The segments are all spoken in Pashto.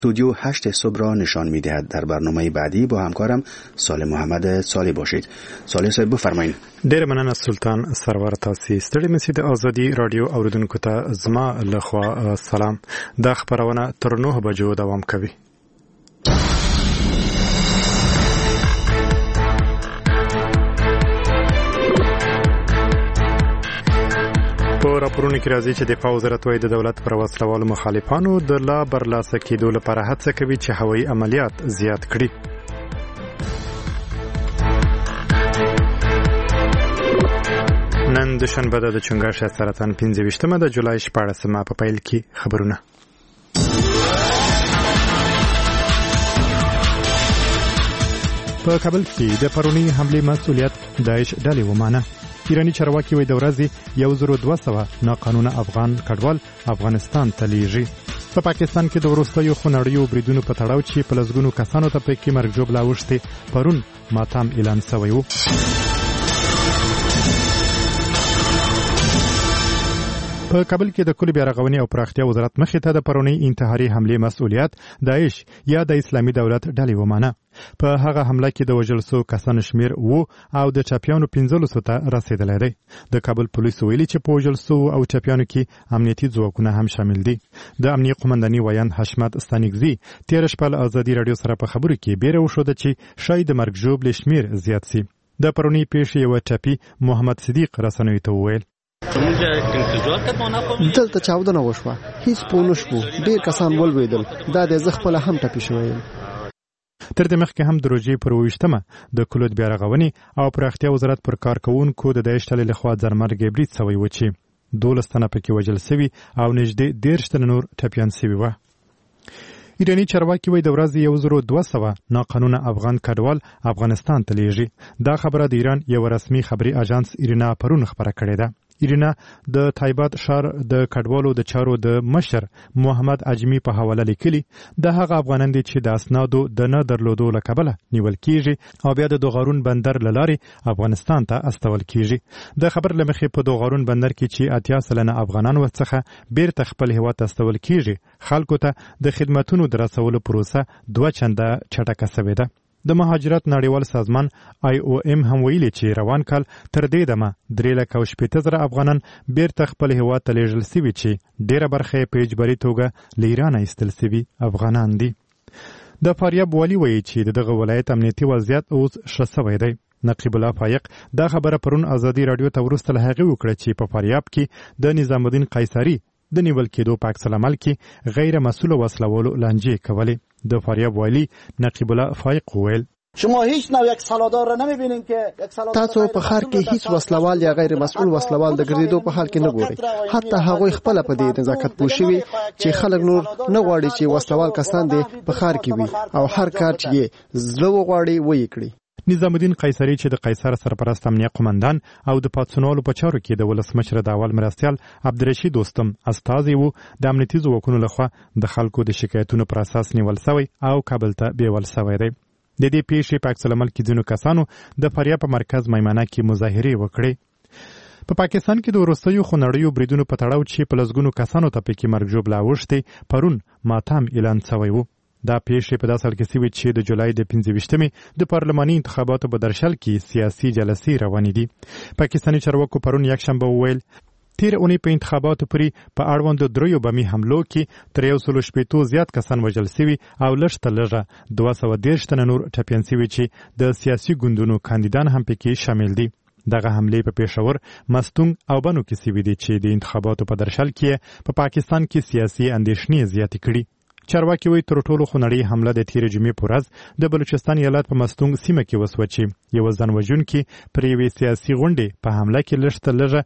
استودیو 8 صبح را نشان می‌دهد. در برنامه بعدی با همکارم صالح محمد صالح باشید. صالح صاحب بفرمایید. ډیر مننه سلطان سرور تاسو ستړي مسید ازادي رادیو اوریدونکو ته زما لخوا سلام. دا خبرونه تر 9 بجو دوام کوي. په راپورونو کې راځي چې دفاع وزارت وايي د دولت پر وسلوالو مخالفانو د لا برلاسه کېدو لپاره هڅه کوي چې هوایي عملیات زیات کړي. نن دوشنبه د چنګاښ سرطان 25مه د جولای 14مه په پیل کې خبرونه. په کابل کې د پرونی حمله مسؤلیت داعش ډلې ومانه. ایرانی چارواکي وایي د ورځې 1200 ناقانونه افغان کډوال افغانستان ته لیږي. په پاکستان کې د وروستیو خونړیو بریدونو په تړاو چې په لسګونو کسانو ته پکې مرګ ژوبله اوښتې پرون ماتم اعلان شوی و. په کابل کې د کلي بیارغونې او پراختیا وزارت مخې ته د پرونی انتحاري حمله مسؤلیت داعش یا د اسلامي دولت ډلې ومانه. په هغه حمله کې د وژل شوو کسانو شمیر و او د چاپیانو 1500 ته رسیدلی دی. د کابل پولیسو ویلي چې په وژل شوو او چاپیانو کې امنیتي ځواکونه هم شامل دي. د امنیه قومنداني ویاند حشمت ستانکزي تېره شپه له ازادي راډیو سره په خبرو کې بیره وښوده چې شاید د مرګ ژوبلې شمیر زیات سي. د پرونی پیښې یوه ټپي محمد صدیق رسنیو ته وویل دلته چاودنه وشوه، هیڅ پوه نه شو، ډېر کسان ولوېدل، دا د زه خپله هم ټپي شوی یم. تر دې مخکې هم د روژې پر 28مه د کلود بیارغونې او پراختیا وزارت پر کارکوونکو د داعش ډلې لخوا ځانمرګي برید شوی و چې 12 تنه پکې وژل شوي او نږدې 13 تنه نور ټپیان شوي وه. ایرانی چارواکي وایي د ورځې 1200 ناقانونه افغان کډوال افغانستان ته لیږي. دا خبره د ایران یو رسمي خبري اژانس ایرنا پرون خبره کړې ده. ایرنا د تایبات شهر د کډوالو د چارو د مشر محمد اجمی په حواله لیکلي د هغه افغانان دي چې د اسنادو د نه درلودو له کبله نیول کیږي او بیا د دوغارون بندر لاري افغانستان ته استول کیږي. د خبر لمخې په دوغارون بندر کې چې 80 سلنه افغانان ورڅخه بیرته خپل هیواد ته استول کیږي، خلکو ته د خدماتونو د رسولو پروسه 2 چنده چټکه شوې ده. د مهاجرت نړیوال سازمان IOM هم ویلي چې روان کال تر دې دمه 3,80,000 افغانان بیرته خپل هیواد ته لیږل شوي چې ډیره برخه په اجباري توګه له ایرانه ایستل شوي افغانان دي. د فاریاب والي وایي چې دغه ولایت امنیتي وضعیت اوس ښه شوی دی. نقیب الله فایق دا خبره پرون ازادي راډیو ته وروسته له هغې وکړه چې په فاریاب کې د نظام الدین قیصري د نیول کېدو په عکس العمل کې غیر مسؤل وسلوالو لانجې کولې. د فاریاب والی نقیب الله فایق وویل شما هیچ نوع یک سالادار را نمیبینین که تاسو په خار کې هیڅ وسلوال یا غیر مسؤل وسلوال د ګرځېدو په حال کې نه ګوري. حتی هغوی خپل په دې نزاکت پوه شوي چې خلک نور نه غواړي چې وسلوال کسان دې په خار کې وي او هر کار چې یې زړه وغواړي ویې کړي. نظام الدین قیصري چې د قیصر سرپرست امنیه قومندان او د پاتسونولو په چارو کې د ولسمشر د اول مرستیال عبدالرشید دوستم استازی وو، د امنیتي ځواکونو لخوا د خلکو د شکایتونو پر اساس نیول شوی او کابل ته بیول شوی دی. د دې پیښې په عکس العمل کې ځینو کسانو د فاریاب په مرکز میمنه کې مظاهرې وکړې. په پاکستان کې د وروستیو خونړیو بریدونو په تړاو چې په لسګونو کسانو ته پکې مرګ ژوبله اوښتې پرون ماتم اعلان شوی و. دا پیښې په داسې حال کې شوې چې د جولای د 25مې د پارلماني انتخاباتو په درشل کې سیاسي جلسې روانې دي. پاکستاني چارواکو پرون یکشنبه وویل تیر اونۍ په انتخاباتو پورې په اړوندو 3 بمي حملو کې تر 160 زیات کسان وژل شوي او لږ تر لږه 213 تنه نور ټپیان شوي چې د سیاسي ګوندونو کاندیدان هم پکې شامل دي. دغه حملې په پېښور، مستونګ او بنو کې شوي دي چې د انتخاباتو په درشل کې په پاکستان کې سیاسي اندېښنې زیاتې کړي. چارواکي وایي تر ټولو خونړۍ حمله د تېرې جمعې په ورځ د بلوچستان ایالت په مستونګ سیمه کې وسوه چې یوه ځانوژونکي پر یوې سیاسي غونډې په حمله کې لږ تر لږه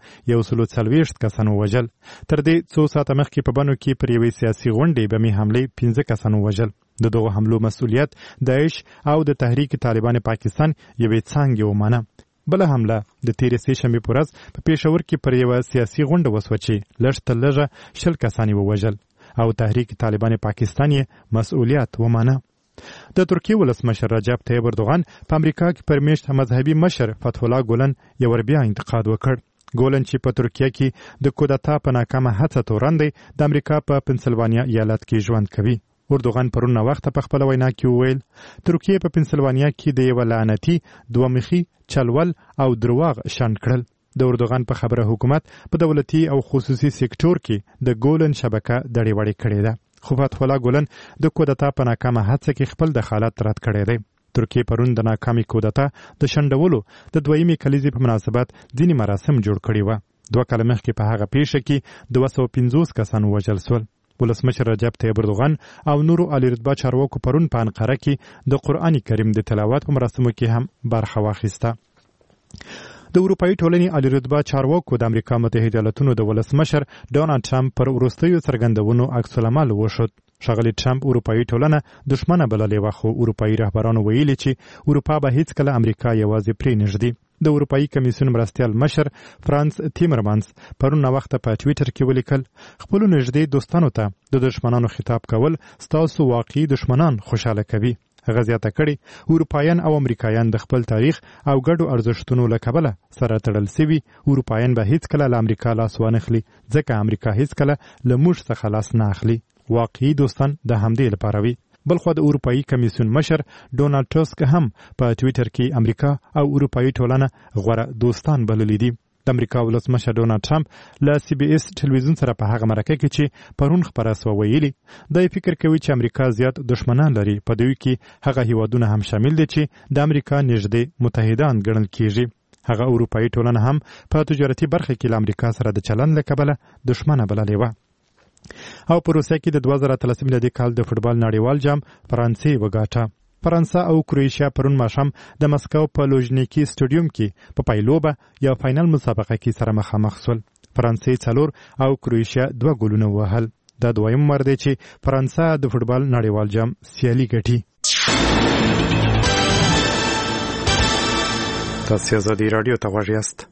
140 کسان ووژل. تر دې څو ساعته مخکې په بنو کې پر یوې سیاسي غونډې بمي حملې 15 کسان ووژل. د دغو حملو مسؤلیت داعش او د تحریک طالبان پاکستان یوې څانګې ومانه. بله حمله د تېرې سې شنبې په ورځ په پېښور کې پر یوه سیاسي غونډه وسوه چې لږ تر لږه 20 کسان ووژل او تحریک طالبان پاکستان یې مسؤلیت ومانه. د ترکیې ولسمشر رجب طیب اردوغان په امریکا کې پر میشت مذهبي مشر فتح الله ګولن یو ور بیا انتقاد وکړ. ګولن چې په ترکیه کې د کودتا په ناکامه هڅه تورن دی، د امریکا په پنسلوانیا ایالت کې ژوند کوي. اردوغان پرون وخت په خپل وینا کې وویل ترکیه په پنسلوانیا کې د یو لعنتي دوه مخي چلول او درواغ شنډ کړل. د اردوغان په خبره حکومت په دولتي او خصوصي سکتور کې د ګولن شبکه دړې وړې کړې ده. خو فتح الله ګولن د کودتا په ناکامه هڅه کې خپل دخالت رد کړی دی. ترکیه پرون د ناکامي کودتا د شنډولو د دویمې کلیزې په مناسبت ځینې مراسم جوړ کړي وو. 2 کاله مخکې په هغه پیښه کې 250 کسان وژل شول. ولسمشر رجب طیب اردوغان او نورو عالی رتبه چارواکو پرون په انقره کې د قرآن کریم د تلاوت په مراسمو کې هم برخه واخیسته. د اروپאי ټولنې عالی رتبه چارواکو د امریکا متحده ایالاتونو د ولسمشر ډونالد ټرمپ پر وروستیو څرګندونو عکس العمل وښود. ښاغلي ټرمپ اروپאי ټولنه دښمنه بللې وه، خو اروپאי رهبرانو ویلي چې اروپا به هیڅکله امریکا یوازې پرېنږدي. د اروپאי کمیسیون مرستیال مشر فرانس تیمرمانس پرون وخت په ټویټر کې ولیکل خپل نږدې دوستانو ته د دښمنانو خطاب کول ستاسو واقعي دښمنان خوشاله کوي. هغه زیاته کړي اروپایان او امریکایان د خپل تاریخ او ګډو ارزښتونو له کبله سره تړل سوي. اروپایان به هیڅکله له امریکا لاس وانخلي ځکه امریکا هیڅکله له موږ څخه لاس نه اخلي. واقعي دوستان د همدې لپاره وي. بلخو د اروپאי کمیسیون مشر ډونالد ټسک هم په ټویټر کې امریکا او اروپאי ټولنه غوره دوستان بللي دي. د امریکا ولسمشر ډونالد ټرمپ له سی بي اس ټلویزیون سره په هغه مرکه کې چې پرون خبره سوه ویلي د فکر کوي چې امریکا زیات دښمنان لري، په دوی کې هغه هیوادونه هم شامل دي چې د امریکا نږدې متحدان ګڼل کیږي. هغه اروپאי ټولنه هم په تجارتي برخه کې له امریکا سره د چلند له کبله دښمنه بللې وه. او په روسیه کې د 2013 میلادي کال د فوټبال نړیوال جام فرانسې وګاټه. فرانسه او کروئیشیا پرون ماښام د مسکو په لوژنیکي سټاډیوم کې په پایلوبه یا فاینل مسابقه کې سره مخامخ شول. فرانسې 4 او کروئیشیا 2 ګولونه وهل. دا دویم مر دی چې فرانسه د فوټبال نړیوال جام سیالي ګټي. تاسو ازادي رادیو ته غوږ یاست.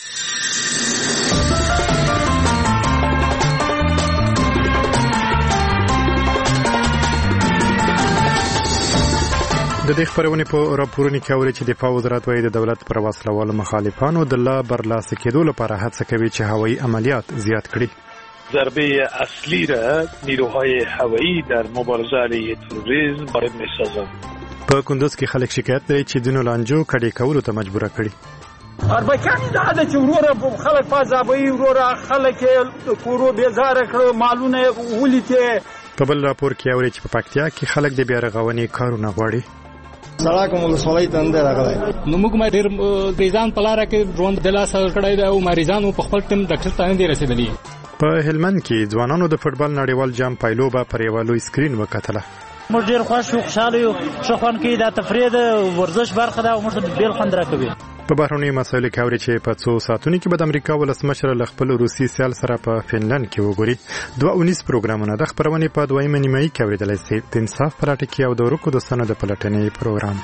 د دې خبرونه په راپورونو کې اوري چې دفاع وزارت وايي د دولت پر وسلوال مخالفانو د لا برلاسه کېدو لپاره هڅه کوي چې هوایي عملیات زیات کړي. ضربه اصلی را نیروهای هوایی در مبارزه علیه تروریسم وارد می‌سازند. په کندوز کې خلک شکایت لري چې دینو لانجو کډې کولو ته مجبور کړي. اربکان دا د چورور خلک فازابوي ورور خلک کورو بیزار کړو مالونه ولیته. په بل راپور کې اوري چې په پکتیا کې خلک د بیا رغونې کارونه غواړي. سړک ولسوالۍ ته نه راغلی نو موږ ما ډېر مریضان په لاره کې ژوند د لاسه کړی دی او مریضانو په خپل ټیم ډاکټر ته نه دي رسېدلي. په هلمند کې ځوانانو د فوټبال نړیوال جام پایلوبه پر یوه لوی سکرین وکتله. موږ ډېر خوښ یو خوشحاله یو ښه خوند کوي. دا تفریح د ورزش برخه ده او موږ ته بیل خوند راکوي. په بهرنیو مسایلو کې اوري چې په څو ساعتونو کې به د امریکا ولسمشر له خپل روسي سیال سره په فنلند کې وګوري. 219 پروګرامونه د خبرونې په دویمه نیمایي کې اورېدلی سي. د انصاف په راټه کې او د ورکو دوستانو د پلټنې پروګرام.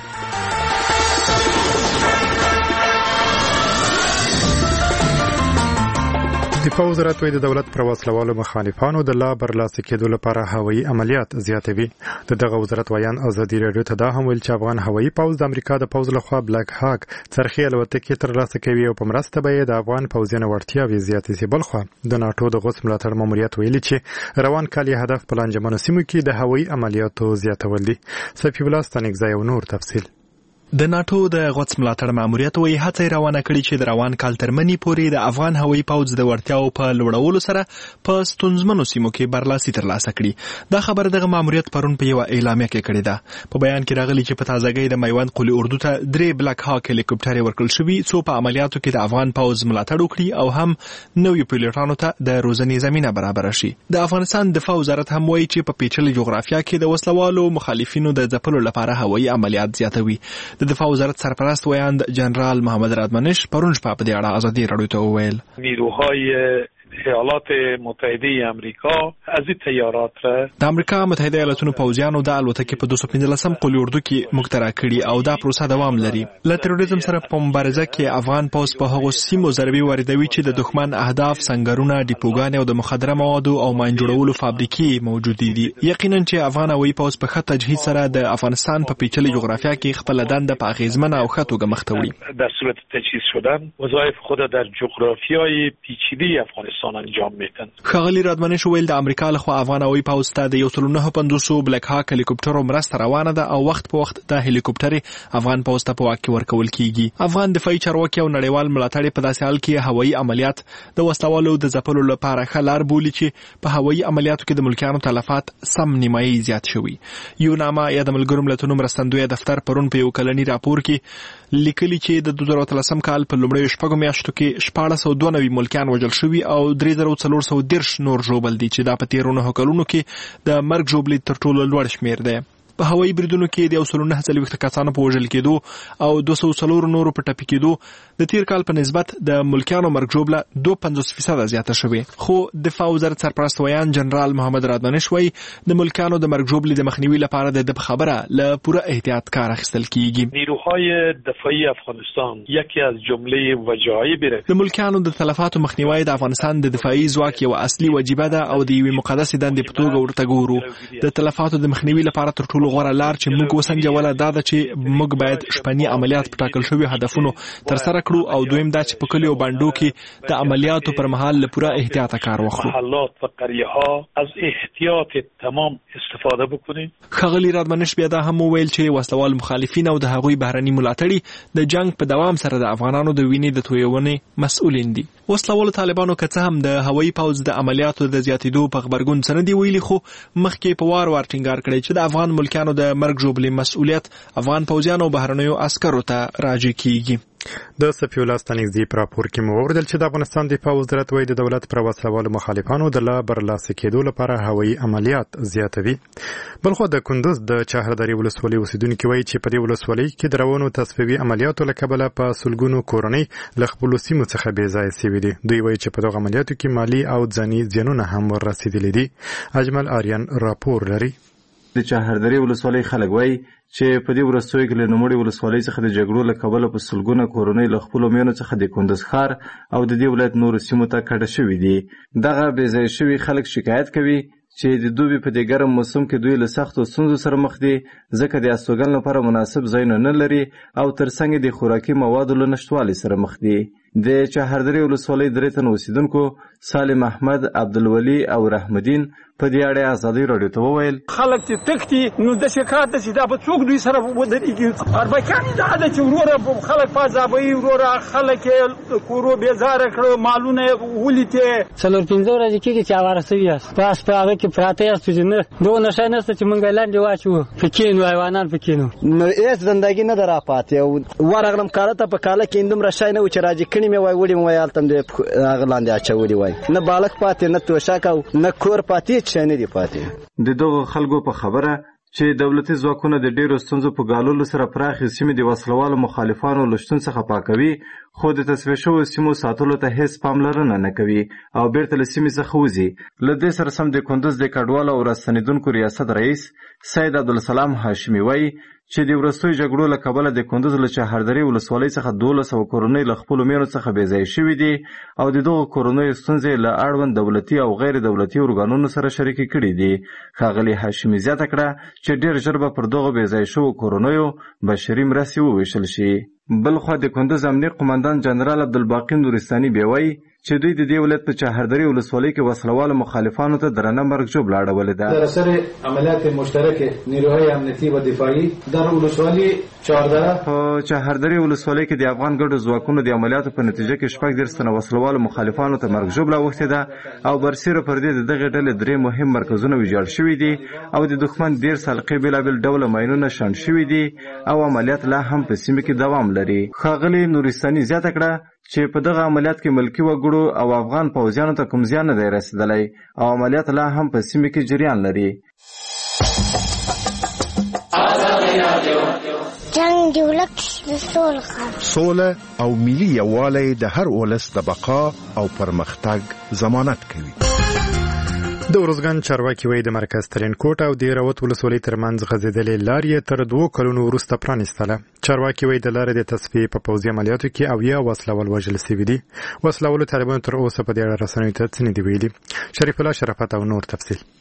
دفاع وزارت وايي د دولت پر وسلوالو مخالفانو د لا برلاسه کېدو لپاره هوایي عملیات زیاتوي. دغه وزارت ویان ازادي رادیو ته دا هم ویل چې افغان هوایي پوځ د امریکا د پوځ لخوا بلیک هاک څرخي الوتکې ترلاسه کوي او په مرسته به د افغان پوځیانو وړتیاوې زیاتې شي. بلخوا د ناټو د غوث ملاتړ ماموریت ویلي چې روان کال یې هدف په لانجمنو سیمو کې د هوایي عملیاتو زیاتول دي. صفي الله ستانکزی او نور تفصیل. د ناټو د غوڅ ملاتړ ماموریت وایي هڅه روانه کړې چې د روان کال تر مني پورې د افغان هوایي پوځ د وړتیاو په لوړولو سره په ستونزمنو سیمو کې برلاسي ترلاسه کړي. دا خبر دغه ماموریت پرون په یوه اعلامیه کې کړې ده. په بیان کې راغلي چې په تازهګۍ د میوند قلي اردو ته 3 بلیک هاک هلیکوپټرې ورکړل شوي څو په عملیاتو کې د افغان پوځ ملاتړ وکړي او هم نویو پیلوټانو ته د روزنې زمینه برابره شي. د افغانستان دفاع وزارت هم وایي چې په پیچلې جغرافیا کې د وسلوالو مخالفینو د ځپلو لپاره هوایي عملیات زیاتوي. د دفاع وزارت سرپرست ویاند جنرال محمد رادمنش پرون شپه په دې اړه ازادي رادیو ته وویل نیروهای ایالات متحده امریکا از این تیارات را د امریکا متحده ایالاتونو پوځیانو د الوتکې په 215 قلي اردو کې مخترع کړي او دا پروسه دوام لري. له تروریزم سره په مبارزه کې افغان پوځ په هغو سیمو ضربې واردوي چې د دښمن اهداف سنگرونه ډیپوګانې او د مخدره موادو او ماین جوړولو فابریکې موجود دي. یقینا چې افغان هوایي پوځ په ښه تجهیز سره د افغانستان په پیچلې جغرافیا کې خپل دنده په اغیزمنه او ښه توګه مخ ته وړي. در صورت تجهیز شدن وظایف خود در جغرافیای پیچیده افغانستان افغانستان انجام میدن. ښاغلي رادمنش ویل د امریکا لخوا افغان هوایي پوځ ته د 1.9 بلک هاک هلیکوپټرو مرسته روانه ده او وخت په وخت د هلیکوپټر افغان پوځ ته په واک کې ورکول کیږي. افغان دفاعي چارواکي او نړیوال ملاتړ په داسې حال کې هوایي عملیات د وسلوالو د ځپلو لپاره ښه لار بولي چې په هوایي عملیاتو کې د ملکیانو تلفات سم نیمایي زیات شوي. یوناما یا د ملګرو ملتونو مرستندوی دفتر پرون په یو کلنی راپور کې لیکلي چې د 2013 کال په لومړیو شپږو میاشتو کې 1492 ملکیان وژل شوي او 3410 نور ژوبل دي چې دا په تیرو 9 کلونو کې د مرګ ژوبلې تر ټولو لوړ شمیر دی. په هوایي بریدونو کې د 109 کسانو په وژل کېدو او 204 نورو په ټپي کېدو د تیر کال په نسبت د ملکیانو مرګ ژوبله 2.50% زیاته شوې. خو دفاع وزارت سرپرست ویان جنرال محمد رادمنش وایي د ملکیانو د مرګ ژوبلې د مخنیوي لپاره د خبره له پوره احتیاط کار اخیستل کیږي. نیروهای دفاعی افغانستان یکی از جمله وجایب د ملکیانو د تلفاتو مخنیوي د افغانستان د دفاعي ځواک یو اصلي وجیبه ده او د یوې مقدسې دندې په توګه ورته ګورو. د تلفاتو د مخنیوي لپاره تر ټولو غوره لار چې موږ وسنجوله دا ده چې موږ باید شپني عملیات په ټاکل شویو هدفونو ترسره کړو او دویم دا چې په کلیو بانډو کې د عملیاتو پر مهال له پوره احتیاط کار واخلو. محلات و قریه‌ها از احتیاط تمام استفاده بکنیم. ښاغلي رادمنش بیا دا هم وویل چې وسلوال مخالفین او د هغوی بهرني ملاتړي د جنگ په دوام سره د افغانانو د وینې د تویونې مسؤلین دي. وسلوال طالبانو که څه هم د هوایي پوځ د عملیاتو د زیاتېدو په خبرګون څه نه دي ویلي خو مخکې په وار ټینګار کړی چې د افغان ملکیانو د مرګ ژوبلې مسؤلیت افغان پوځیانو او بهرنیو عسکرو ته راجع کیږي. د سفیولا ستانیزي پر راپور کې مو اوریدل چې د افغانستان دفاع وزارت وایي د دولت پر وسلوالو مخالفانو د لا برلاسه کېدو لپاره هوایي عملیات زیاتوي. بلخو د کندوز د چهرداري ولسوالۍ اوسیدونکو وایي چې په دې ولسوالۍ کې د روانو تصفیوي عملیاتو له کبله په سلګونو کورنۍ له خپلو سیمو څخه بې ځایه سوي دي. دوی وایي چې په دغه عملیاتو کې مالي او ځاني زیانونه هم ورسېدلي دي. اجمل آریان راپور لري. د چهرداري ولسوالۍ خلک وایي چې په دې وروستیو کې له نوموړې ولسوالۍ څخه د جګړو له کبله په سلګونه کورنۍ له خپلو مېنو څخه د کندوز ښار او د دې ولایت نورو سیمو ته کډه شوي دي. دغه بې ځایه شوي خلک شکایت کوي چې د دوبي په دې ګرم موسم کې دوی له سختو ستونزو سره مخ دي ځکه د استوګن لپاره مناسب ځایونه نه لري او ترڅنګ د خوراکي موادو له نشتوالي سره مخ دي. د چهرداري ولسوالۍ درې تنه اوسیدونکو سالم احمد، عبدالولي او رحمدین په دې اړه ازادي راډیو ته وویل خلک چې تښتي نو داسې کار ده چې دا به څوک دوی سره ودرېږي. اربکیان دا ده چې وروره خلک په عذابوي، وروره خلک یې کورو بېزاره کړه، مالونه یې ولیتې. 4-5 ورځې کېږي چې اواره سوي یاست، بس په هغه کې پراته یاست چې نه دغه نشه نشته چې موږ لاندې واچوو پکې نو حیوانان پکې نو هېڅ زندګي نه ده راپاتې. ورغلم کاله ته په کاله کې دومره شی نه و چې راجع کړي مې وای وړي مې وای هلته مې هغه لاندې اچولي وای. نه بالښت پاتې، نه توشک او نه کور پاتې، هېڅ شی نه دي پاتې. د دغو خلکو په خبره چې دولتي ځواکونه د ډیرو ستونزو په ګاللو سره پراخې سیمې د وسلوالو مخالفانو له شتون څخه پاکوي خو د تصفیه شویو سیمو ساتلو ته هیڅ پاملرنه نه کوي او بیرته له سیمې څخه وځي. له دې سره سم د کندوز د کډوالو او راستنېدونکو ریاست رئیس سید عبدالسلام هاشمي وایي چې د وروستیو جګړو له کبله د کندوز له چهرداري ولسوالۍ څخه 1200 کورنۍ له خپلو مېنو څخه بې ځایه شوي دي او د دغو کورنیو ستونزې له اړوند دولتي او غیر دولتي ارګانونو سره شریکې کړي دي. ښاغلي هاشمي زیاته کړه چې ډېر ژر به پر دغو بې ځایه شوو کورنیو بشري مرستې وویشل شي. بلخوا د کندوز امنیه قماندان جنرال عبدالباقي نورستاني بیا وایي چې دوی د دې ولایت په چهرداري ولسوالۍ کې وسلوالو مخالفانو ته درنه مرګ ژوبله اړولې ده. در اثر عملیات مشترک نیروهای امنیتي و دفاعي در ولسوالۍ چهاردره په چهرداري ولسوالۍ کې د افغان ګډو ځواکونو د عملیاتو په نتیجه کې 14 تنه وسلوالو مخالفانو ته مرګ ژوبله اوښتې ده او برسیره پر دې د دغې ډلې 3 مهم مرکزونه ویجاړ شوي دي او د دښمن 10 حلقې بېلابېل ډوله ماینونه شنډ شوي دي او عملیات لا هم په سیمه کې دوام لري. ښاغلي نورستاني زیاته کړه چې په دغه عملیات کې ملکی وګړو او افغان پوځیانو ته کوم زیان نه دی رسېدلی او عملیات لا هم په سیمه کې جریان لري. جنګ د ولس د سوله او ملي یووالی د هر ولس د بقا او پرمختګ ضمانت کوي. د ورځګان چارواکي وایي د مرکز ترین کوټ او د راوت ولسوالۍ ترمنځ غځېدلې لار یې تر 2 کلونو وروسته پرانیستله. چارواکي وایي د لارې د تصفیې په پوځي عملیاتو کې 80 وسلوال وژل سوي دي. وسلوالو طالبانو تر اوسه په دې اړه رسنیو ته څه نه دي ویلي. شریف الله شرافت او نور تفصیل.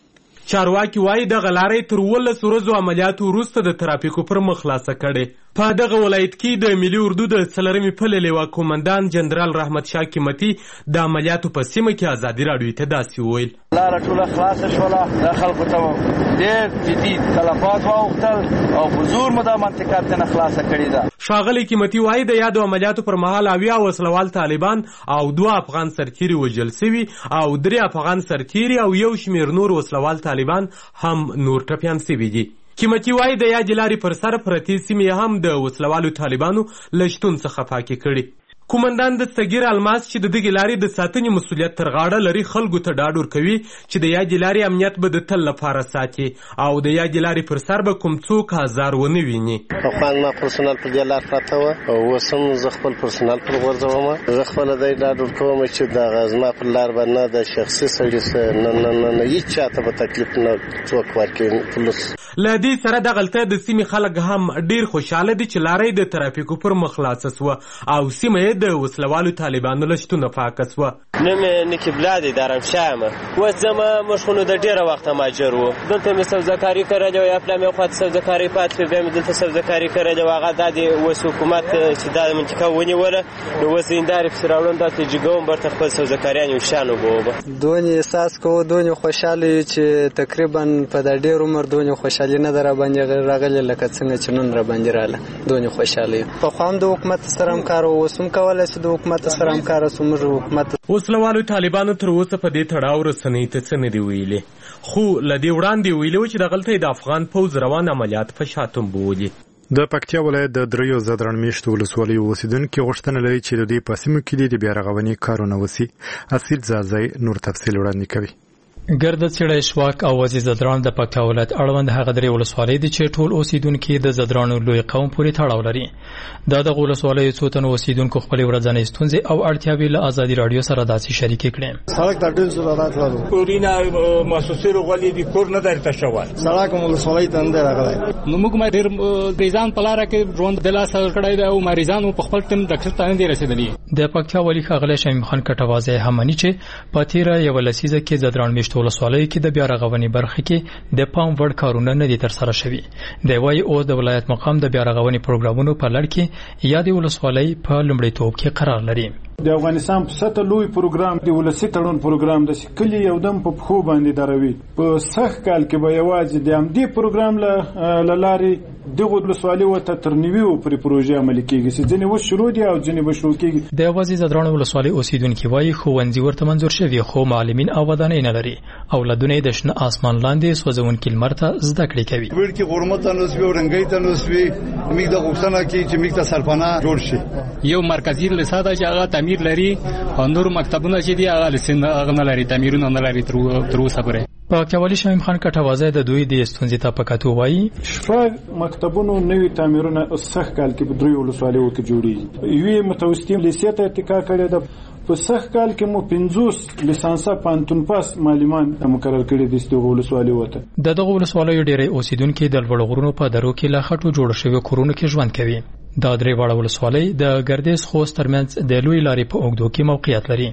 چارواکي وایي دغه لارې تر 12 ورځو عملیاتو وروسته د ترافیکو پر مخ خلاصه کړې. په دغه ولایت کې د ملي اردو د 4مې پلې لیوا کومندان جنرال رحمت شاه قیمتي د عملیاتو په سیمه کې ازادي راډیو ته داسې وویل: لاره ټوله خلاصه شوله، د خلکو ته ډېر جدي تلفات واوښتل او په زور مو دا منطقه ترېنه خلاصه کړې ده. ښاغلی قیمتي وایي د یادو عملیاتو پر مهال 80 وسلوال طالبان او 2 افغان سرتیري وژل سوي او 3 افغان سرتیري او یو شمېر نور وسلوال طالبان هم نور ټپیان سوي دي. قیمتي وایي د یادې لارې پر سر پرتې سیمې هم د وسلوالو طالبانو له شتون څخه پاکې کړي. کومندان د صغیر الماس چې د دغې لارې د ساتنې مسؤلیت تر غاړه لري خلکو ته ډاډ ورکوي چې د یادې لارې امنیت به د تل لپاره ساتي او د یادې لارې پر سر به کوم څوک آزار ونه ویني. پخوا زما پرسونل پر دې لار پراته وه او اوس هم زه خپل پرسونل پر غورځوم. زه خپله دی ډاډ ورکوم چې دغه زما پر لار به نه د شخصي سړي نه هېڅ چاته به تکلیف نه څوک ورکوي پولیس. له دې سره دغلته د سیمې خلک هم ډېر خوشحاله دي چې لاره د ترافیکو پر مخ خلاصه سوه او سیمه یې د وسلوالو طالبانو له شتونه پاکه سوه. نوم یې نقیبالله دی، دارمشاه یم. اوس زما مشخونو د ډېره وخته ماجر وو. دلته مې سبزهکاري کړې وه، یا پلا مې خواته سبزهکاري پاتې شوه، بیا مې دلته سبزهکاري کړې وه. هغه دا دی اوس حکومت چې دا منطقه ونیوله، نو اوس هندارې پسې راوړم، دا تجربه کوم برته خپل سبزهکاریان یو شان وبوبه. دونې احساس کوو، دونې خوشحاله یو چې تقریبا په دا ډېر عمر دونې خوشحالي نه ده راباندې راغلې لکه څنګه چې نن راباندې راغله. دونې خوشحاله یو. پخوا هم د حکومت سره همکار وو، اوس هم کولی شو د حکومت سره همکاره شو. موږ حکومت وسلوالو طالبانو تر اوسه په دې تړاو رسنۍ ته څه نه دي ویلي، خو له دې وړاندې ویلي وو چې دغلته د افغان پوځ روان عملیات په شا تنبولي. د پکتیا ولایت د دریو زدران میشتو ولسوالیو اوسیدونکي غوښتنه لري چې د دې په سیمو کې د بیا رغونې کارونه وسي. اصیل زازی نور تفصیل وړاندې کوي. ګرد څېړی شواک او وزیر زدران د پکتیا ولایت اړوند هغه درې ولسوالۍ دي چې ټول اوسیدونکي د زدرانو لوی قوم پورې تړاو لري. دا د ولسوالیو څو تنو اوسیدونکو خپلې ورځنۍ ستونزې او اړتیاوې له ازادي راډیو سره داسې شریکې کړې. سړک ته ډېر ضرورت لرو. کورونه مؤسسې راغلي دي، کور نه درته شوی. سړک ولسوالۍ ته نه راغلی. نو موږ ډېر مریضان په لاره کې ژوند د لاسه کړی دی او مریضانو په خپل ټیم ډاکټر ته نه دي رسېدلي. د پکتیا والي ښاغلی شمیم خان کټوازی هم مني چې په تېره یوه لسیزه کې زدران میشتو ولسوالیو کې د بیا رغونې برخه کې د پام وړ کارونه نه دي ترسره شوي. دی وایي اوس د ولایت مقام د بیا رغونې پروګرامونو په لړ کې یادې ولسوالۍ په لومړیتوب کې قرار لري. د افغانستان په سطح لوی پروګرام د ولسی تړون پروګرام د کلی یو دم په خو باندې دروي. په سخت کال کې به یوازې د همدې پروګرام له لارې دغه ولسوالۍ ورته تر نیویو پرې پروژې عملي کېږي چې ځینې اوس شروع دي او ځینې به شروع کېږي. د یوازې زدران ولسوالۍ اوسیدونکي وایي ښوونځي ورته منظور شوي خو معلمین او ودانۍ نه لري. اولادونه یې د شنه آسمان لاندې سوځونکي لمر ته زده کړې کوي. وړکي غرمه ته نسوي او رنګۍ ته نسوي موږ د غوښتنه کوي چې موږ ته سرپناه جوړ شي. یو مرکزي لساده چې هغه تعمیر لري او نور مکتبونه چې دي هغه لسنه هغه نه لري، تعمیرونه نه لري تر اوسه پورې. پکتیا والي شمیم خان کټوازی د دوی د ستونزې ته په کتو وایي شپږ مکتبونو نوي تعمیرونه سخت کال کې په دریو ولسوالیو کې جوړېږي. یوې متوسطې لیسې ته ارتقا کړې ده. په سخت کال کې مو 50 لیسانسه پانتون پاس معلمان مقرر کړي دي د ولسوالیو ته. دغه ولسوالیو ډېری اوسیدونکي د لوړ غرونو په درو کې له خټو جوړ شوي کورونو کې ژوند کوي. دا درې واړه ولسوالۍ د ګردیز خوست ترمنځ د لوی لارې په اوږدو کې موقعیت لري.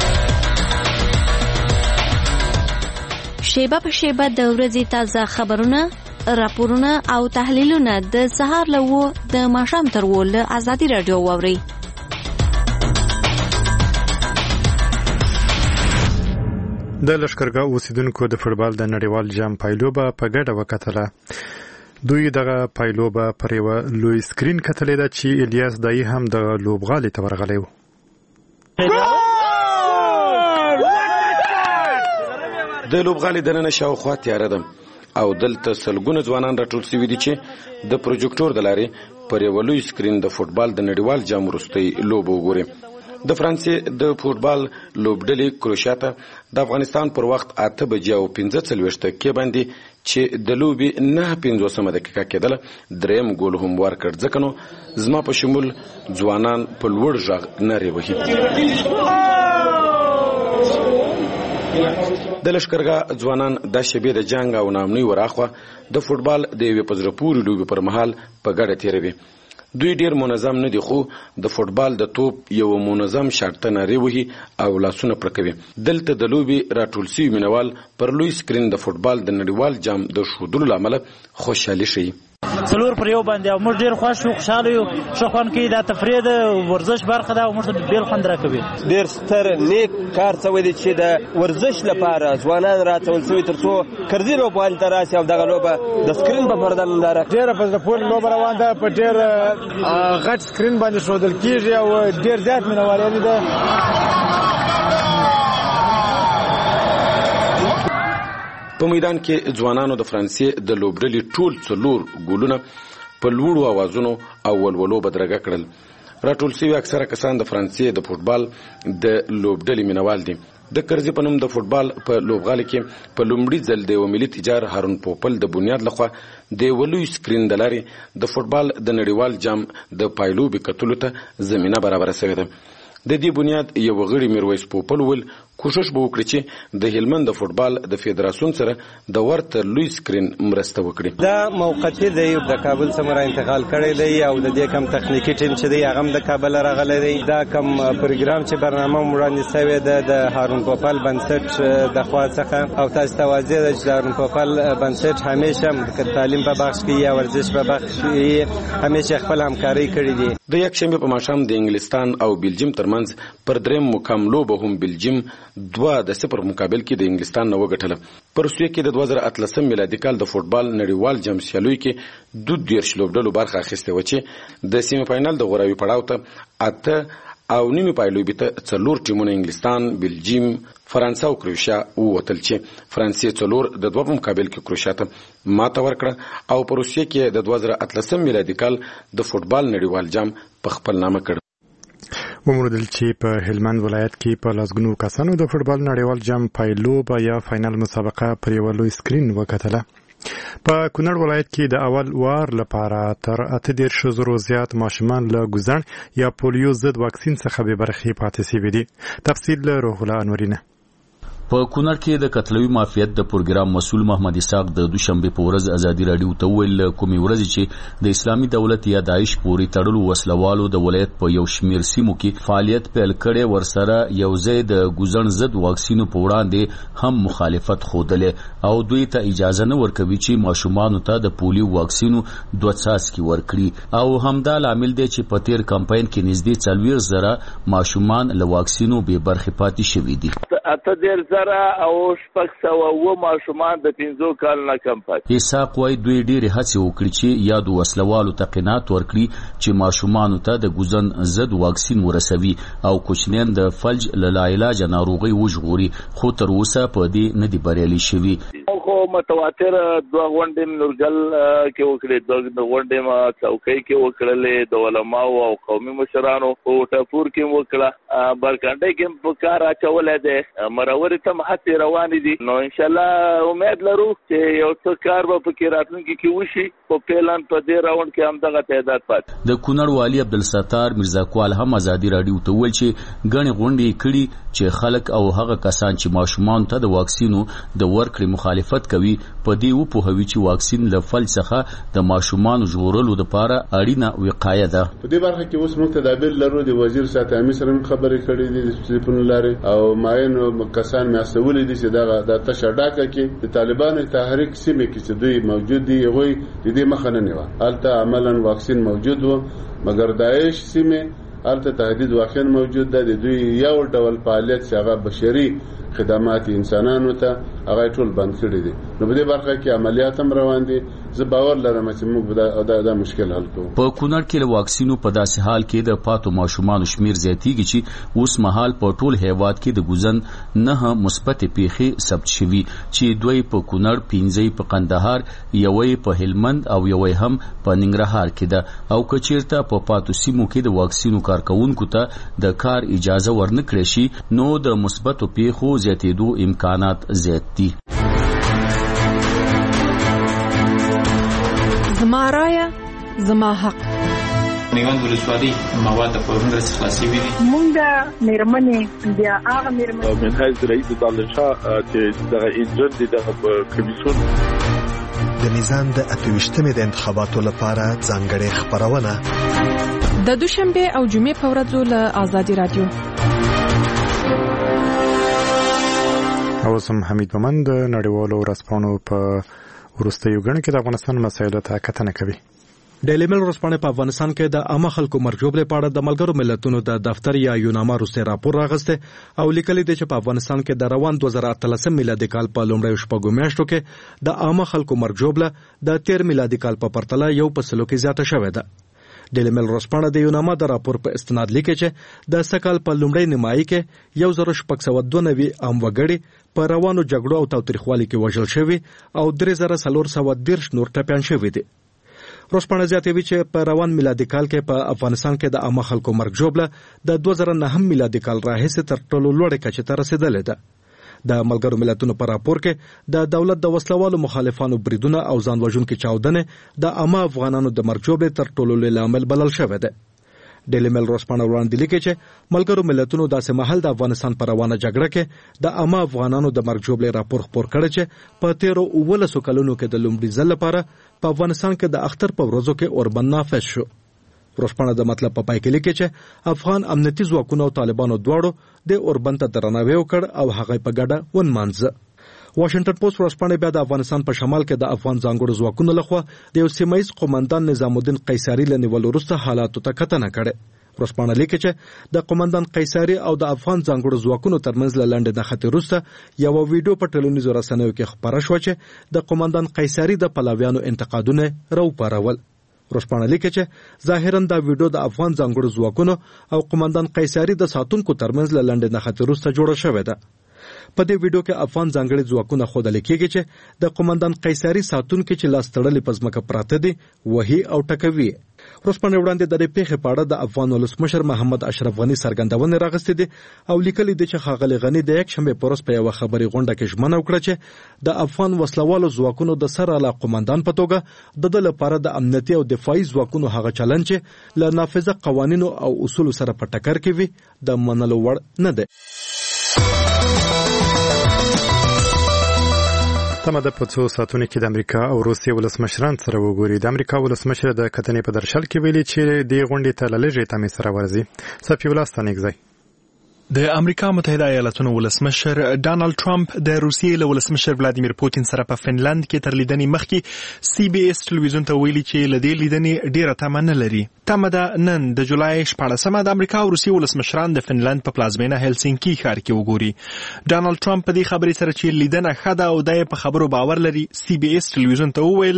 شیبه په شیبه د ورځې تازه خبرونه، راپورونه او تحلیلونه د سهار له 9 د ماښام تر 10 له ازادي راډیو واورئ. د لښکرګاه اوسیدونکو د فوټبال د نړیوال جام پایلوبه په ګډه وکتله. دوی دغه پایلوبه پر یوه لوی سکرین کتلې ده چې الیاس دایي هم د لوبغالي ته ورغلی و. د لوبغالي دننه شاوخوا تیاره ده او دلته سلګونه ځوانان راټول شوي دي چې د پروجیکټور د لارې پر یوه لوی سکرین د فوټبال د نړیوال جام وروستۍ لوبه وګوري. د فرانسې د فوټبال لوبډلې کروشیا ته د افغانستان پر وخت 8:15 باندې چې د لوبې 9:50 دقیقه کېدله دریم ګول هم ورکړ. ځکه نو زما په شمول ځوانان په لوړ غږ نارې وهي. د لښکرګاه ځوانان د شبې د جنگ او نامنۍ وراخوا د فوټبال د یوې په زړه پورې لوبې پر مهال په ګډه تیروي. دوی ډیر منظم نه دي، خو د فوټبال د توپ یو منظم شرطه ناری وهي او لاسونه پرکوي. دلته د لوبي راټول شوي مینوال پر لوی سکرین د فوټبال د نړیوال جام د ښودلو له امله خوشحالي ښیي. څلور پر یو باندې او موږ ډیر خوښ یو، خوشاله یو. ښه خوند کوي، دا تفریح ده، ورزش برخه ده او موږ ته بیل خوند راکوي. ډیر ستر نیک کار شوی دی چې د ورزش لپاره ځوانان راټول شوي تر څو کرزي لوبغالي ته راشي او دغه لوبه د سکرین په پرده ننداره. ډېره په زړه پورې لوبه روان ده، په ډېر غټ سکرین باندې ښودل کېږي او ډېر زیات مینوال یې ده. په میدان کې ځوانانو د فرانسې د لوبډلې ټول 4 ګولونه په لوړو اوازونو او ولولو بدرګه کړل. راټول شوي اکثره کسان د فرانسې د فوټبال د لوبډلې مینوال دي. د کرزي په نوم د فوټبال په لوبغالي کې په لومړي ځل د یو ملي تجار هارون پوپل د بنیاد لخوا د یو لوی سکرین د لارې د فوټبال د نړیوال جام د پایلوبې کتلو ته زمینه برابره شوې ده. د دې بنیاد یو غړي میرویس پوپل ول کوشش به وکړي چې د هلمند د فوټبال د فدراسیون سره د ورته لوی سکرین مرسته وکړي. دا موقتی دی، د کابل څخه انتقال کړی دی او د دې کم تخنیکی ټیم چې دی هغه د کابل راغلی دی. دا کم پروګرام چې برنامه وړاندې شوی ده د هارون پوپل بنسټ د خوا څخه او تاسو ته واضح ده چې د هارون پوپل بنسټ همیشه د تعلیم په بخش کې یا ورزش په بخش کې همیشه خپل همکاري کړې دي. د یکشنبه په ماښام د انګلستان او بلجیم ترمنځ پر دریم مقام لوبه هم بلجیم 2-0 مقابل کې د انګلستان نه وګټله. په روسیې کې د 2013 میلادي کال د فوټبال نړیوال جام سیالیو کې 22 لوبډلو برخه اخیستې وه چې د سیمه فاینل د غوراوي پړاو ته 8 او نیمه پایلوبې ته 4 ټیمونه انګلستان، بلجیم، فرانسه او کروشیا ووتل چې فرانسې 4 د 2 مقابل کې کروشیا ته ماته ورکړه او په روسیې کې د 2013 میلادي کال د فوټبال نړیوال جام په خپل نامه کړ. وموندل چې په هلمند ولایت کې په لاسګونو کسانو د فوټبال نړیوال جام پایلوب یا فاینل مسابقه پر یو لوی سکرین وکتله. په کونړ ولایت کې د اول وار لپاره تر 18,000 زیات ماشومان له ګوزڼ یا پولیو ضد واکسین څخه به برخې پاتې شوي دي. تفصیل له روح الله انورینه. په کونړ کې د قتلوي مافیت د پروګرام مسؤل محمد اسحاق د دوشنبه په ورځ ازادي رادیو ته ویل کومي ورځ چې د اسلامي دولت یا داعش پوري تړلو وسلوالو د ولایت په یو شمیر سیمو کې فعالیت پیل کړي ورسره یو ځای د ګوزڼ ضد واکسینو په وړاندې هم مخالفت خوده او دوی ته اجازه نه ورکوي چې ماشومان ته د پولیو واکسینو 2 څاڅکي ورکړي او همدا لامل دی چې په تیر کمپاین کې نږدې 40,000 ماشومان له واکسینو به برخې پاتې شوي دي. او شپږ سوه ماشومان د 15 کال نه کم پاتې. اسحاق وايي دوی ډېرې هڅې وکړي چې یادو وسلوالو ته قناعت ورکړي چې ماشومانو ته د ګوزن ضد واکسین ورسوي او کوچنیان د فلج له لاعلاجه ناروغۍ وژغوري، خو تر اوسه په دې نه دي بریالي شوي. خو متواتر 2 غونډې نورګل کې وکړې، 2 غونډې څوکۍ کې وکړلې، د علماو او قومي مشرانو په ټاپور کې وکړه، برکنډۍ کې په کار اچولې ده، مروري ته هڅې روانې دي. نو ان شاء الله امید لرو چې یو څه کار به پکې راتلونکي کې وشي. په پلان په دې راوند کې هم دغه تعداد پاتې. د کونړ والي عبدالستار مرزاکوال هم ازادي رادیو ته ویل چې ګڼې غونډې کړي چې خلک او هغه کسان چې ماشومان ته د واکسینو د ورکړې مخالفت کوي په دې وپوهوي چې واکسین له فلج څخه د ماشومان ژغورلو لپاره اړینه وقایه ده. په دې برخه کې اوس موږ تدابیر لرو. د وزیر سات امیر سره خبرې کړې دي د ټلیفون لارې او ماینو کسان مسؤل دي چې د تشډاکه کې د طالبانو تحریک سیمه کې چې دوی موجود دي هغه د دې مخه نه نیوه. البته عملاً واکسین موجود و مګر داعش سیمه البته تهدید واقعا موجود ده. د دوی یو ډول فعالیت چې هغه بشري خدمات انسانانو ته هغه ټول بند کړی دي. نو په دې برخه کې عملیات هم روان دي. زه باور لرم چې موږ دا مشکل حل کوو. په کونړ کې له واکسینو په داسې حال کې د پاتو ماشومان شمیر زیاتیږي چې اوس مهال په ټول هیواد کې د ګوزن 9 مثبت پیښې ثبت شوي چې دوی په کونړ، 15 په قندهار، یوې په هلمند او یوې هم په ننګرهار کې ده او کچیرته په پاتو سیمو کې د واکسینو کارکونکو ته د کار اجازه ورنکړي شي نو د مثبتو پیښو زیاتېدو امکانات زیات دي. زما رایه زما حق. میوند ولسوالۍ مواد په ورنډه خلاصي وي. مونږه مېرمنې بیا هغه مېرمنې من حیث رئیس دالشاه چې دغه انجن دي دغه کمیسیون د نظام د 28مې د انتخاباتو لپاره ځانګړې خبرونه د دوشنبه او جمعې په ورځو له آزادي رادیو. اوسم حمید مومند نړیوالو ورځپاڼو په وروستیو غړي کې د افغانستان مسایلو ته کتنه کوي. ډیلی میل ورځپاڼه په افغانستان کې د عامه خلکو مرګ ژوبلې په اړه د ملګرو ملتونو د دفتر یا یوناما وروستی راپور راغسته او لیکلي دی چې په افغانستان کې د روان 2013 میلادي کال په لومړیو شپږو میاشتو کې د عامه خلکو مرګ ژوبله د 13 میلادي کال په پرتله 1% کې زیاته شوې ده. ډیلی میل ورځپاڼه د یوناما د راپور په استناد لیکي چې د سکهال په لومړۍ نیمایي کې 1692 عام وګړي په روانو جګړو او تاوتریخوالي کې وژل شوي او 3430 نور ټپیان شوي دي. ورځپاڼه زیاتوي چې په روان میلادي کال کې په افغانستان کې د عامه خلکو مرګ ژوبله د 2009 میلادي کال راهیسې تر ټولو لوړې کچې ته رسیدلې ده. د ملګرو ملتونو په راپور کې د دولت د وسلوالو مخالفانو بریدونه او ځان وژونکي چاودنې د عامه افغانانو د مرګ ژوبلې تر ټولو لوی عامل بلل شوی دی. ډیلی میل ورځپاڼه وړاندې لیکي چې ملګرو ملتونو داسې مهال د افغانستان په روانه جګړه کې د عامه افغانانو د مرګ ژوبلې راپور خپور کړی چې په 13 کلونو کې د لومړي ځل لپاره په افغانستان کې د اختر په ورځو کې اوربند نافذ شو. ورځپاڼه د مطلب په پای کې لیکي چې افغان امنیتي ځواکونو او طالبانو دواړو د اوربند ته درناوی وکړ او هغه په ګډه ونمانځه. واشنگټن پوسټ ورځپاڼه بیا د افغانستان په شمال کې د افغان ځانګړو ځواکونو لخوا د یو سیمایي قومندان نظام الدین قیصری لنیول وروسته حالاتو ته کتنه کړې. ورځپاڼه لیکي چې د قومندان قیصری او د افغان ځانګړو ځواکونو ترمنځ لنډه نښتې وروسته یو ویډیو په ټولنیزو رسنیو کې خپاره شو چې د قومندان قیصری د پلاویانو انتقادونه راوپارول. ورځپاڼه لیکي چې ظاهرا دا ویډیو د افغان ځانګړو ځواکونو او قومندان قیصری د ساتونکو ترمنځ لنډه نښتې وروسته جوړه شوې ده. په دې ویډیو کې افغان ځانګړي ځواکونه ښودل کېږي چې د قومندان قیصری ساتونکو چې لاس تړلې په ځمکه پراته دي وهي او ټکوي. ورځپاڼه وړاندې د دې پیښې په اړه د افغان ولسمشر محمد اشرف غنی څرګندونه راغستې دي او لیکلي دي چې ښاغلي غنی د یکشنبه په ورځ په یو خبري غونډه کې ژمنه وکړه چې د افغان وسلوالو ځواکونو د سر اعلی قومندان په توګه د لپاره د امنیتي او دفاعي ځواکونو هغه چلند چې له نافذه قوانینو او اصولو سره په ټکر کې وي د منلو وړ نه دی. تمه ده په څو ساعتونو کې د امریکا او روسیې ولسمشران سره وګوري. د امریکا ولسمشر د کتنې په درشل کې ویلي چې د غونډې ته لږه تمه سره ورځي. صفي الله ستانګزای. د امریکا متحده ایالاتونو ولسمشر ډانلډ ټرمپ د روسیې له ولسمشر ولادیمیر پوتین سره په فنلند کې تر لیدنې مخکې سی بي اس ټلویزیون ته ویلي چې له دې لیدنې ډیره تمه نه لري. تمه ده نن د جولای 14 د امریکا او روسیې ولسمشران د فنلند په پلازمینه هلسینکی ښار کې وګوري. ډانلډ ټرمپ په دې خبرې سره چې لیدنه ښه ده او د په خبرو باور لري سی بي اس ټلویزیون ته وویل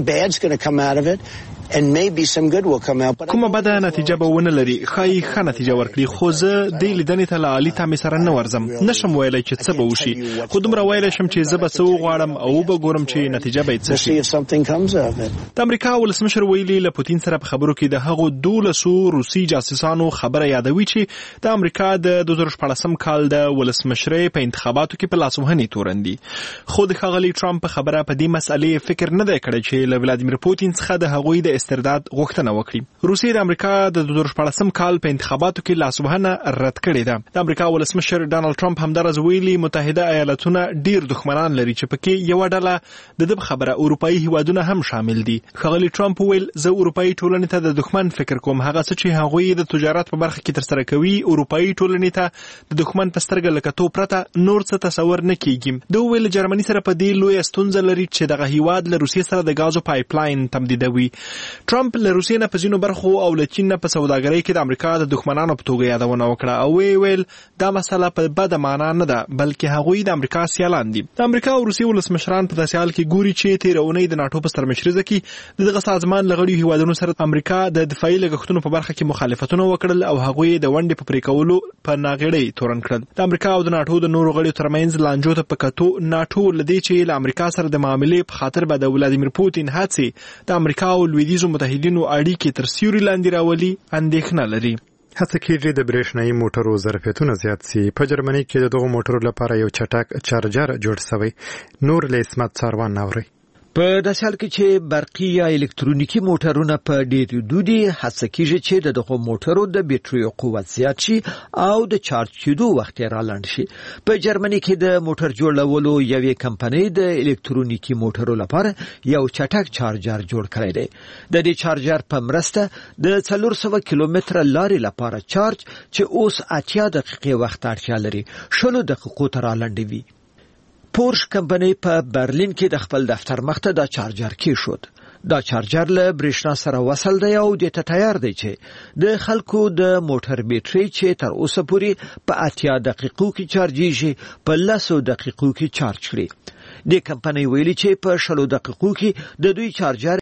کومه بده نتیجه به ونه لري، ښایي ښه نتیجه ورکړي، خو زه دې لیدنې ته له عالي تمې سره نه ورځم. نشم ویلی چې څه به وشي، خو دومره ویلی شم چې زه به څه وغواړم او به ګورم چې نتیجه به یې څه شي. د امریکا ولسمشر ویلي له پوتین سره په خبرو کې د هغو 12 روسي جاسوسانو خبره یادوي چې د امریکا د 2014 کال د ولسمشرۍ په انتخاباتو کې په لاسوهنې تورن دي. خو د ښاغلي ټرمپ په خبره په دې مسئلې فکر نه دی کړی چې له ولادیمیر پوتین څخه د هغوی د استرداد غوښتنه وکړي. روسیې د امریکا د 2014 کال په انتخاباتو کې لاسوهنه رد کړې ده. د امریکا ولسمشر ډانلډ ټرمپ همدارس ویلي متحده ایالاتونه ډیر دښمنان لري چې پکې یو ډله د دې خبره اروپאי هیوادونه هم شامل دي. ښاغلي ټرمپ ویل زه اروپאי ټولنې ته د دښمن فکر کوم، هغه څه چې هغوی د تجارت په برخه کې ترسره کوي اروپאי ټولنې ته د دښمن په سترګه لکتو پرته نور څه تصور نه کیږي. دوی ویل جرمني سره په دې لوی ستونزه لري چې دغه هیواد له روسیې سره د غازو پایپ لاین تمدیدوي. ټرمپ له روسیې نه په ځینو برخو او له چین نه په سوداګرۍ کې د امریکا د دښمنانو په توګه یادونه وکړه او ویل دا مسله په بده معنا نه ده بلکې هغوی د امریکا سیالان دي. د امریکا او روسیې ولسمشران په داسې حال کې ګوري چې تېره اونۍ د ناټو په سرمشرۍ کې دغه سازمان له غړیو هیوادونو سره امریکا د دفاعي لګښتونو په برخه کې مخالفتونه وکړل او هغوی د ونډې په پرې کولو په ناغېړۍ تورن کړل. د امریکا او د ناټو د نورو غړیو ترمنځ لانجو ته په کتو ناټو لدې چې له امریکا سره د معاملې په خاطر به د ولادیمیر پوتین هڅې د امریکا او لویدیځو متحدینو اړیکې تر سیوري لاندې راولي اندېښنه لري. هڅه کېږي د برېښنايي موټرو ظرفیتونه زیات شي. په جرمني کې د دغو موټرو لپاره یو چټک چارجر جوړ شوی. نور له اسمت څاروان ناوري. په داسې حال کې چې برقي یا الکترونیکي موټرونه په ډېر دودي هڅه کیږي چې دغه موټرو د بیټریو قوت زیات شي او د چارج کېدو وخت را لنډ شي. په جرمني کې د موټر جوړولو یوې کمپنۍ د الکترونیکي موټرو لپاره یو چټک چارجر جوړ کړی دی. د دې چارجر په مرسته د 400 کیلومتره لارې لپاره چارج چې اوس 80 دقیقې وخت اړتیا لري 20 دقیقو ته را لنډوي. پورش کمپنۍ په برلین کې د خپل دفتر مخته دا چارجر کېښود. دا چارجر له برېښنا سره وصل دی او د تیار دی چې د خلکو د موټر بیټرۍ چې تر اوسه پورې په 80 دقیقو کې چارجېږي په 10 دقیقو کې چارج کړي. د کمپنۍ ویلي چې په 20 دقیقو کې د دوی چارجر